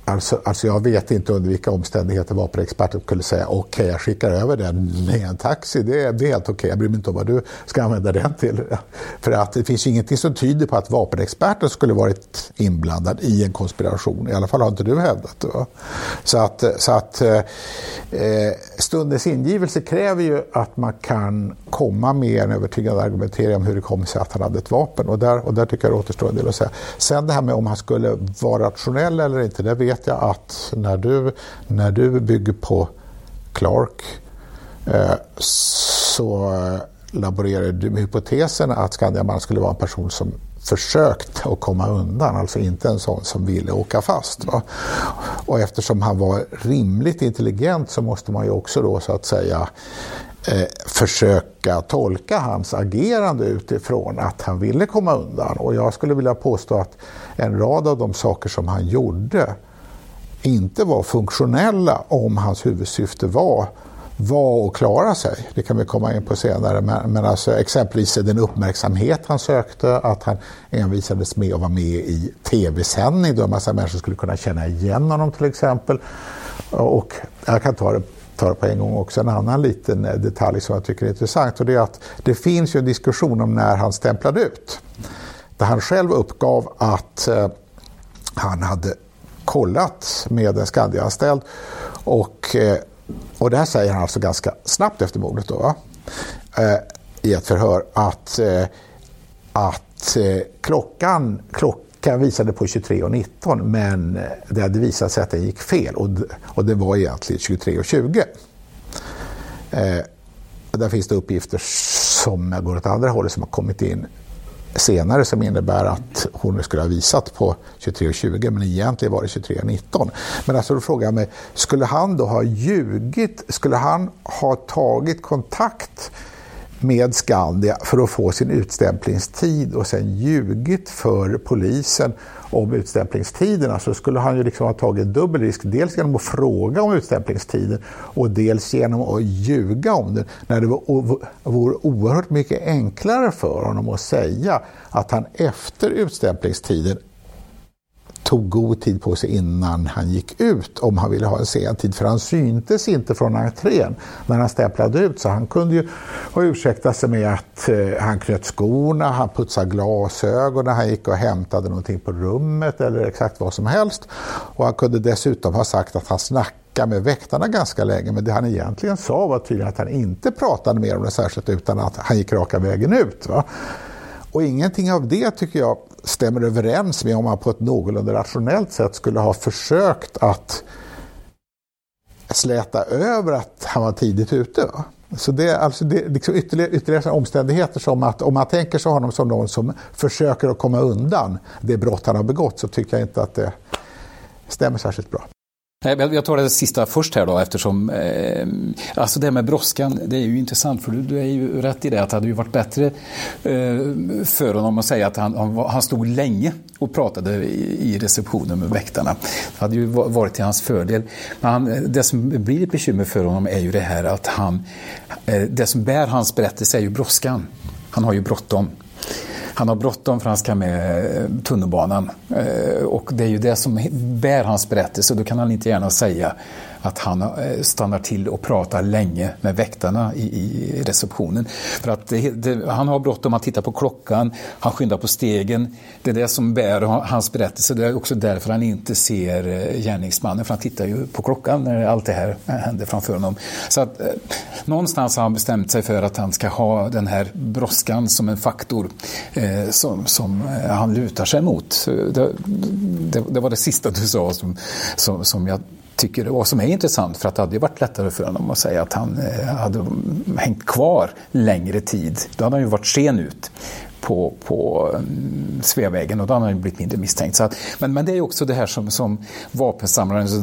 Speaker 11: Alltså, alltså jag vet inte under vilka omständigheter vapenexperten skulle säga okej, okay, jag skickar över den med en taxi, det är, det är helt okej, okay. Jag bryr mig inte om vad du ska använda den till. För att det finns ju ingenting som tyder på att vapenexperten skulle varit inblandad i en konspiration, i alla fall har inte du hävdat. Va? Så att, så att eh, stundens ingivelse kräver ju att man kan komma med en övertygande argumentering om hur det kommer sig att han hade ett vapen, och där, och där tycker jag det återstår en del att säga. Sen det här med om han skulle vara rationell eller inte, det vet jag att när du, när du bygger på Clark eh, så laborerar du med hypotesen att Skandiaman skulle vara en person som försökt att komma undan, alltså inte en sån som ville åka fast. Va? Och eftersom han var rimligt intelligent så måste man ju också då så att säga eh, försöka tolka hans agerande utifrån att han ville komma undan. Och jag skulle vilja påstå att en rad av de saker som han gjorde inte var funktionella om hans huvudsyfte var var att klara sig. Det kan vi komma in på senare. Men, men alltså exempelvis den uppmärksamhet han sökte, att han envisades med att vara med i tv-sändning då en massa människor skulle kunna känna igen honom till exempel. Och jag kan ta det, ta det på en gång också. En annan liten detalj som jag tycker är intressant, och det är att det finns ju en diskussion om när han stämplade ut. Där han själv uppgav att eh, han hade kollat med en Skandia-anställd och eh, Och det här säger han alltså ganska snabbt efter mordet då, va? Eh, i ett förhör att, eh, att eh, klockan, klockan visade på tjugotre och nitton, men det hade visat sig att det gick fel och, och det var egentligen tjugotre och tjugo. Eh, där finns det uppgifter som går åt andra hållet som har kommit in senare som innebär att hon skulle ha visat på tjugotre och tjugo, men egentligen var det tjugotre och nitton. Men alltså då frågar jag mig, skulle han då ha ljugit, skulle han ha tagit kontakt med Skandia för att få sin utstämplingstid och sen ljugit för polisen om utstämplingstiderna, så skulle han ju liksom ha tagit dubbel risk, dels genom att fråga om utstämplingstiden och dels genom att ljuga om den, när det vore oerhört mycket enklare för honom att säga att han efter utstämplingstiden tog god tid på sig innan han gick ut om han ville ha en sen tid, för han syntes inte från entrén när han stämplade ut, så han kunde ju ha ursäktat sig med att eh, han knöt skorna, han putsade glasögonen, han gick och hämtade någonting på rummet eller exakt vad som helst, och han kunde dessutom ha sagt att han snackade med väktarna ganska länge, men det han egentligen sa var tydligen att han inte pratade mer om det särskilt utan att han gick raka vägen ut, va? Och ingenting av det tycker jag stämmer överens med om man på ett någorlunda rationellt sätt skulle ha försökt att släta över att han var tidigt ute. Va? Så det är alltså det är liksom ytterligare, ytterligare omständigheter som att om man tänker sig honom som någon som försöker att komma undan det brott han har begått, så tycker jag inte att det stämmer särskilt bra.
Speaker 13: Jag tar det sista först här då, eftersom eh, alltså det med brådskan, det är ju intressant, för du, du är ju rätt i det att det hade ju varit bättre eh, för honom att säga att han, han, han stod länge och pratade i, i receptionen med väktarna. Det hade ju varit till hans fördel. Men han, det som blir ett bekymmer för honom är ju det här att han, eh, det som bär hans berättelse är ju brådskan. Han har ju bråttom. Han har bråttom för han ska med tunnelbanan, och det är ju det som bär hans berättelse. Då kan han inte gärna säga att han stannar till och pratar länge med väktarna i, i receptionen. För att det, det, han har bråttom att titta på klockan, han skyndar på stegen. Det är det som bär hans berättelse. Det är också därför han inte ser gärningsmannen, för han tittar ju på klockan när allt det här händer framför honom. Så att eh, någonstans har han bestämt sig för att han ska ha den här brådskan som en faktor eh, som, som han lutar sig mot. Det, det, det var det sista du sa som, som, som jag tycker det var som är intressant, för att det hade varit lättare för honom att säga att han eh, hade hängt kvar längre tid. Då hade han ju varit sen ut på, på um, Sveavägen, och då hade han ju blivit mindre misstänkt. Så att, men, men det är ju också det här som, som vapensamlarens dotter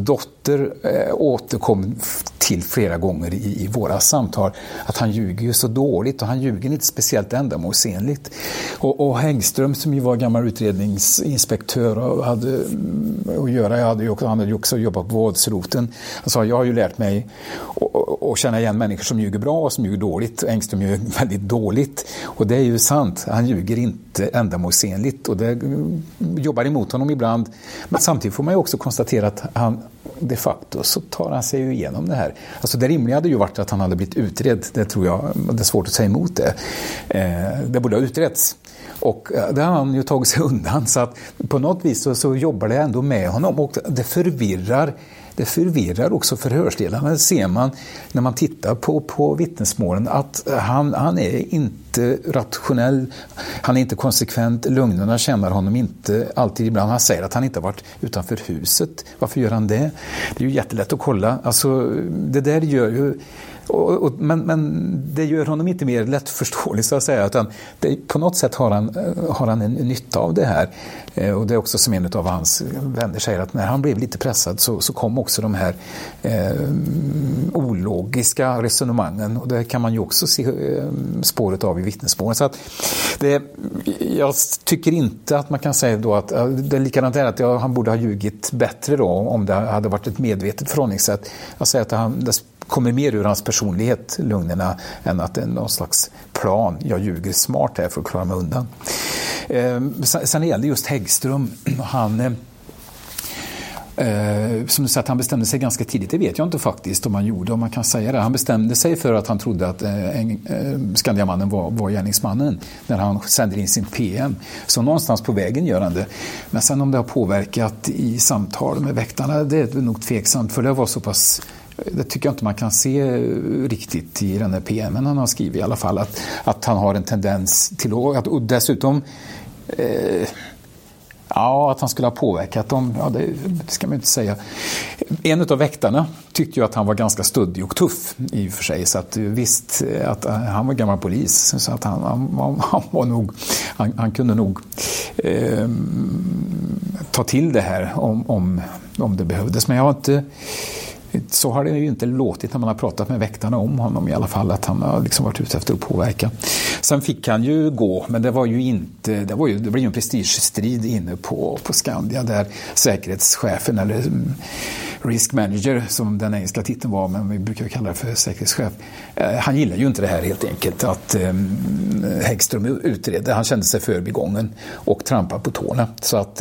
Speaker 13: dotter eh, återkom till flera gånger i, i våra samtal att han ljuger ju så dåligt och han ljuger inte speciellt ändamålsenligt. Och, och Häggström som ju var gammal utredningsinspektör och hade att göra, jag hade ju också, han hade ju också jobbat på våldsroten. Han sa, jag har ju lärt mig att känna igen människor som ljuger bra och som ljuger dåligt. Häggström ljuger väldigt dåligt och det är ju sant. Han ljuger inte ändamålsenligt och det jobbar emot honom ibland. Men samtidigt får man ju också konstatera att han de facto så tar han sig ju igenom det här. Alltså det rimliga hade ju varit att han hade blivit utredd. Det tror jag, det är svårt att säga emot det. Eh, det borde ha utretts. Och det har han ju tagit sig undan. Så att på något vis så, så jobbar det ändå med honom. Och det förvirrar Det förvirrar också förhörsdelarna. Det ser man när man tittar på, på vittnesmålen att han, han är inte rationell, han är inte konsekvent, lögnerna känner honom inte alltid. Ibland han säger att han inte har varit utanför huset. Varför gör han det? Det är ju jättelätt att kolla. Alltså, det där gör ju Och, och, men, men det gör honom inte mer lättförståelig så att säga, utan det, på något sätt har han, har han en, en nytta av det här. Eh, och det är också som en av hans vänner säger att när han blev lite pressad så, så kom också de här eh, ologiska resonemangen, och det kan man ju också se eh, spåret av i vittnesmålen. Så att det, jag tycker inte att man kan säga då att det är likadant är att jag, han borde ha ljugit bättre då om det hade varit ett medvetet förhållningssätt. Jag säger att han, det kommer mer ur hans personlighet, lugnerna, än att det är någon slags plan. Jag ljuger smart här för att klara mig undan. Eh, sen, sen gäller just Häggström. Han, eh, som du sa, att han bestämde sig ganska tidigt. Det vet jag inte faktiskt om han gjorde, om man kan säga det. Han bestämde sig för att han trodde att eh, eh, Skandiamannen var, var gärningsmannen när han sände in sin P M. Så någonstans på vägen gör han det. Men sen om det har påverkat i samtal med väktarna, det är nog tveksamt, för det var så pass. Det tycker jag inte man kan se riktigt i den här P M:en han har skrivit i alla fall, att, att han har en tendens till att, och dessutom eh, ja, att han skulle ha påverkat dem, ja, det, det ska man inte säga. En av väktarna tyckte ju att han var ganska stöddig och tuff i och för sig, så att visst att han var gammal polis, så att han, han, han var nog han, han kunde nog eh, ta till det här om, om, om det behövdes, men jag har inte. Så har det ju inte låtit när man har pratat med väktarna om honom i alla fall, att han har liksom varit ute efter att påverka. Sen fick han ju gå, men det var ju inte, det var ju, det blev ju en prestigestrid inne på, på Skandia där säkerhetschefen, eller risk manager som den engelska titeln var, men vi brukar kalla det för säkerhetschef. Eh, han gillar ju inte det här helt enkelt, att eh, Häggström utredde. Han kände sig förbigången och trampade på tårna. Så att,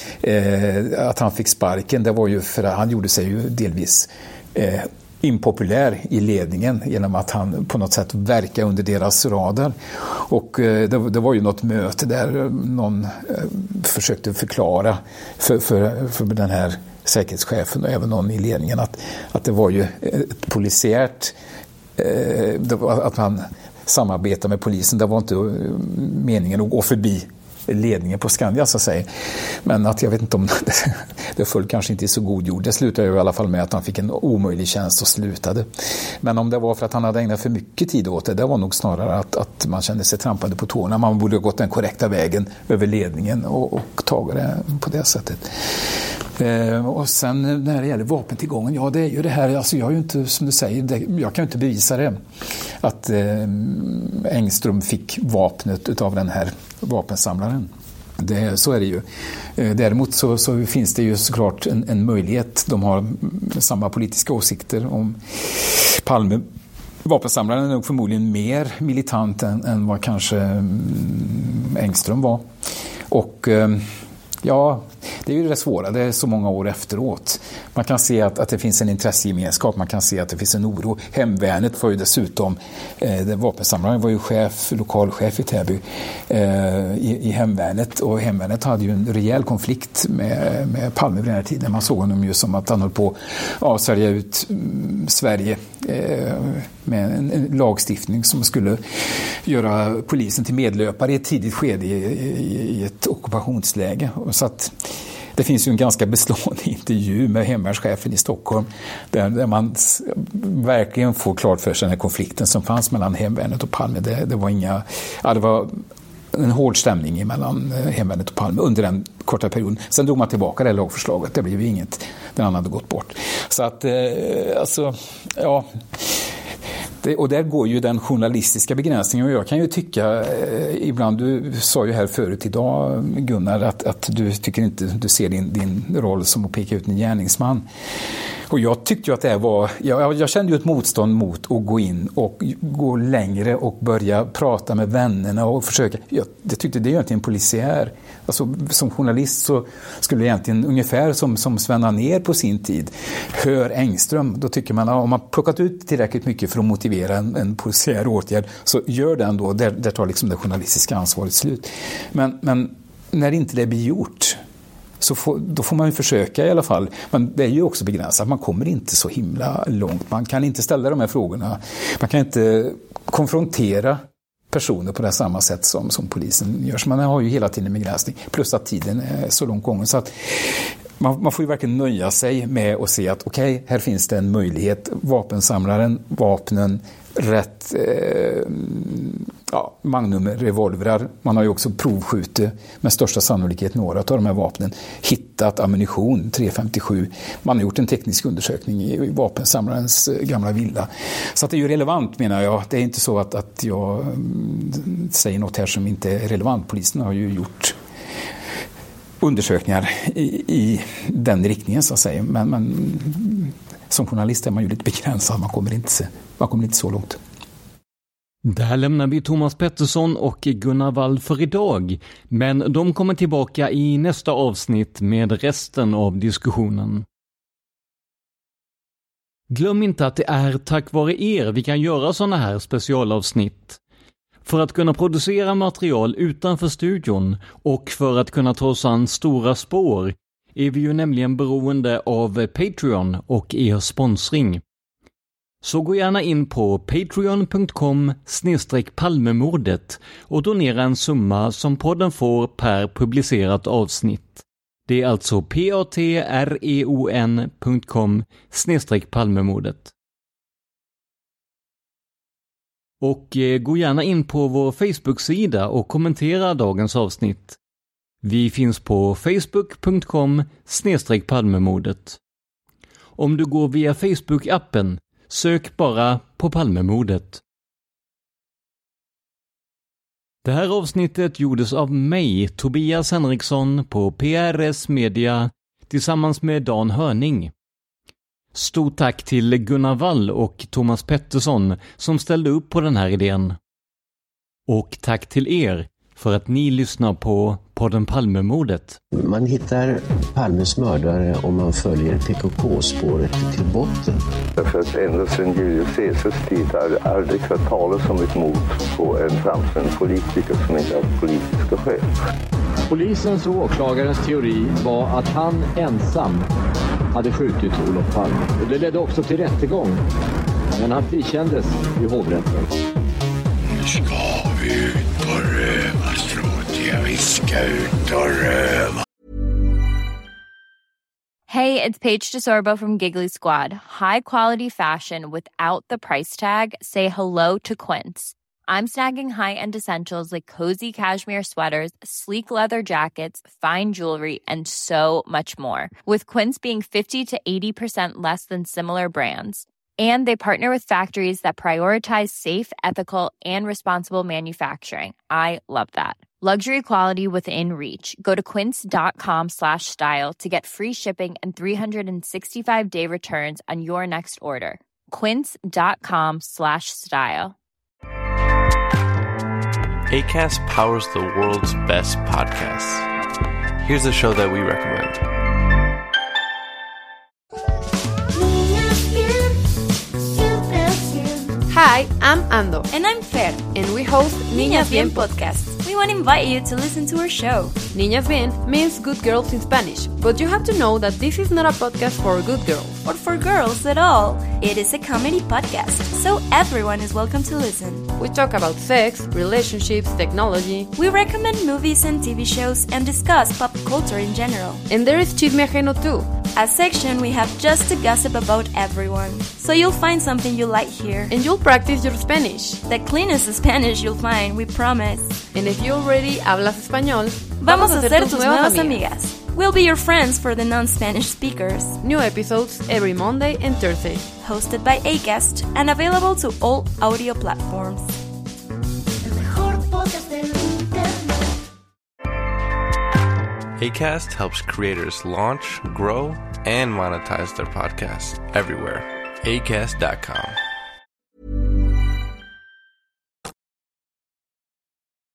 Speaker 13: eh, att han fick sparken, det var ju för att han gjorde sig ju delvis eh, impopulär i ledningen genom att han på något sätt verkar under deras radar. Och eh, det, det var ju något möte där någon eh, försökte förklara för, för, för den här säkerhetschefen och även någon i ledningen att, att det var ju ett polisiärt eh, det var, att man samarbetar med polisen. Det var inte meningen att gå förbi ledningen på Skandia så att säga. Men att jag vet inte om det, det föll kanske inte så god jord. Det slutade ju i alla fall med att han fick en omöjlig tjänst och slutade. Men om det var för att han hade ägnat för mycket tid åt det, det var nog snarare att, att man kände sig trampade på tårna. Man borde ha gått den korrekta vägen över ledningen och, och tagit det på det sättet. Eh, och sen när det gäller vapentillgången, ja det är ju det här, alltså jag är ju inte, som du säger, det, jag kan ju inte bevisa det, att eh, Engström fick vapnet utav den här vapensamlaren. Det, så är det ju. Eh, däremot så, så finns det ju såklart en, en möjlighet, de har samma politiska åsikter om Palme. Vapensamlaren är nog förmodligen mer militant än, än vad kanske Engström var. Och eh, ja, det är ju det svåra, det är så många år efteråt. Man kan se att, att det finns en intressegemenskap, man kan se att det finns en oro. Hemvärnet var ju dessutom, eh, vapensamlaren var ju chef, lokalchef i Täby eh, i, i hemvärnet, och hemvärnet hade ju en rejäl konflikt med, med Palme vid den här tiden. Man såg honom ju som att han höll på att avsvärja ut mm, Sverige eh, med en, en lagstiftning som skulle göra polisen till medlöpare i ett tidigt skede i, i, i ett ockupationsläge. Så att det finns ju en ganska beslående intervju med hemvärnschefen i Stockholm där, där man verkligen får klart för sig den här konflikten som fanns mellan hemvärnet och Palme. Det, det var inga, ja, det var en hård stämning mellan hemvärnet och Palme under den korta perioden. Sen drog man tillbaka det lagförslaget. Det blev ju inget. Den annan hade gått bort. Så att, eh, alltså, ja... Det, och där går ju den journalistiska begränsningen, och jag kan ju tycka eh, ibland, du sa ju här förut idag Gunnar att, att du tycker inte du ser din, din roll som att peka ut en gärningsman. Och jag tyckte ju att det här var, jag, jag kände ju ett motstånd mot att gå in och gå längre och börja prata med vännerna och försöka, jag, jag tyckte det är ju inte en polisiär. Alltså, som journalist så skulle det egentligen ungefär som, som Sven Anér på sin tid, Hör Engström, då tycker man att om man plockat ut tillräckligt mycket för att motivera en, en polisiär åtgärd, så gör den då, där, där tar liksom det journalistiska ansvaret slut. Men, men när inte det blir gjort, så får, då får man ju försöka i alla fall. Men det är ju också begränsat, man kommer inte så himla långt, man kan inte ställa de här frågorna, man kan inte konfrontera personer på det samma sätt som, som polisen gör. Så man har ju hela tiden en begränsning. Plus att tiden är så långt gången. Så att man, man får ju verkligen nöja sig med att se att okej, okay, här finns det en möjlighet. Vapensamlaren, vapnen, rätt eh, ja, magnum, revolvrar. Man har ju också provskjutit med största sannolikhet några av de här vapnen. Hittat ammunition, tre femtiosju. Man har gjort en teknisk undersökning i vapensamlarens gamla villa. Så att det är ju relevant, menar jag. Det är inte så att, att jag mm, säger något här som inte är relevant. Polisen har ju gjort undersökningar i, i den riktningen, så att säga. Men, men som journalist är man ju lite begränsad. Man kommer inte, man kommer inte så långt.
Speaker 5: Där lämnar vi Thomas Pettersson och Gunnar Wall för idag. Men de kommer tillbaka i nästa avsnitt med resten av diskussionen. Glöm inte att det är tack vare er vi kan göra såna här specialavsnitt. För att kunna producera material utanför studion och för att kunna ta oss an stora spår är vi ju nämligen beroende av Patreon och er sponsring. Så gå gärna in på patreon punkt com slash palmemordet och donera en summa som podden får per publicerat avsnitt. Det är alltså patreon punkt com slash palmemordet. Och eh, gå gärna in på vår Facebook-sida och kommentera dagens avsnitt. Vi finns på facebook punkt com slash palmemordet. Om du går via Facebook-appen, sök bara på Palmemordet. Det här avsnittet gjordes av mig, Tobias Henriksson, på P R S Media tillsammans med Dan Hörning. Stort tack till Gunnar Wall och Thomas Pettersson som ställde upp på den här idén. Och tack till er för att ni lyssnar på podden Palmemordet.
Speaker 16: Man hittar Palmes mördare om man följer P K K-spåret till botten.
Speaker 7: Därför att ända sedan Julius Caesars tid har det aldrig hört talas om ett mord på en framstående politiker som inte har politiska skäl.
Speaker 17: Polisens och åklagarens teori var att han ensam hade skjutit Olof Palme. Och det ledde också till rättegång. Men han frikändes i hovrätten.
Speaker 18: Nu ska vi ut på rövarstråt. Vi ska ut och röva.
Speaker 14: Hey, it's Paige DeSorbo from Giggly Squad. High quality fashion without the price tag. Say hello to Quince. I'm snagging high-end essentials like cozy cashmere sweaters, sleek leather jackets, fine jewelry, and so much more. With Quince being fifty to eighty percent less than similar brands. And they partner with factories that prioritize safe, ethical, and responsible manufacturing. I love that. Luxury quality within reach. Go to quince.com slash style to get free shipping and three sixty-five day returns on your next order. Quince.com slash style.
Speaker 19: Acast powers the world's best podcasts. Here's a show that we recommend.
Speaker 20: Hi, I'm Ando.
Speaker 21: And I'm Fer.
Speaker 20: And we host Niñas Bien podcast.
Speaker 21: We want to invite you to listen to our show.
Speaker 20: Niñas Bien means good girls in Spanish, but you have to know that this is not a podcast for good girls.
Speaker 21: Or for girls at all. It is a comedy podcast, so everyone is welcome to listen.
Speaker 20: We talk about sex, relationships, technology.
Speaker 21: We recommend movies and T V shows and discuss pop culture in general.
Speaker 20: And there is Chisme Ajeno too.
Speaker 21: A section we have just to gossip about everyone. So you'll find something you like here.
Speaker 20: And you'll practice your Spanish.
Speaker 21: The cleanest Spanish you'll find, we promise.
Speaker 20: And if you already hablas español,
Speaker 21: vamos, vamos a ser tus nuevas amigas. amigas. We'll be your friends for the non-Spanish speakers.
Speaker 20: New episodes every Monday and Thursday.
Speaker 21: Hosted by Acast and available to all audio platforms.
Speaker 19: Acast helps creators launch, grow, and monetize their podcasts everywhere. acast dot com.